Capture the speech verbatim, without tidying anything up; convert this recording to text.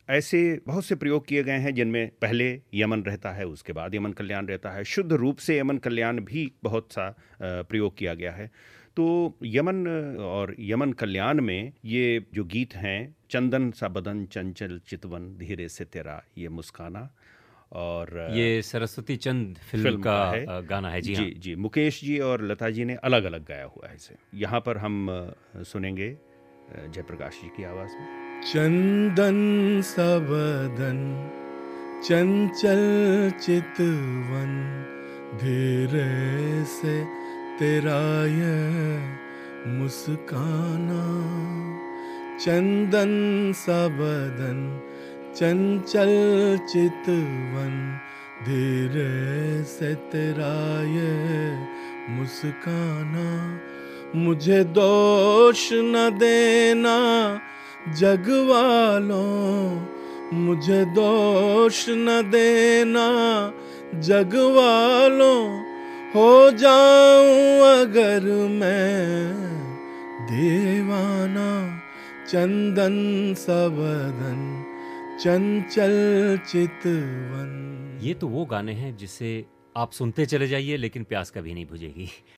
ऐसे बहुत से प्रयोग किए गए हैं जिनमें पहले यमन रहता है, उसके बाद यमन कल्याण रहता है। शुद्ध रूप से यमन कल्याण भी बहुत सा अ, प्रयोग किया गया है। तो यमन और यमन कल्याण में ये जो गीत हैं, चंदन सा बदन चंचल चितवन धीरे से तेरा ये मुस्काना, और अ, ये सरस्वती चंद फ़िल्म फ़िल्म का का है। अ, गाना है, जी जी, हाँ। जी, मुकेश जी और लता जी ने अलग-अलग गाया हुआ है इसे। यहाँ पर हम अ, सुनेंगे अ, जयप्रकाश जी की आवाज़ में। चंदन सा बदन चंचल चितवन धीरे से तेरा ये मुस्काना। चंदन सा बदन चंचल चितवन धीरे से तेरा ये मुस्काना। मुझे दोष न देना जग वालों, मुझे दोष न देना जग वालों, हो जाऊं अगर मैं दीवाना। चंदन सा बदन चंचल चितवन। ये तो वो गाने हैं जिसे आप सुनते चले जाइए लेकिन प्यास कभी नहीं बुझेगी।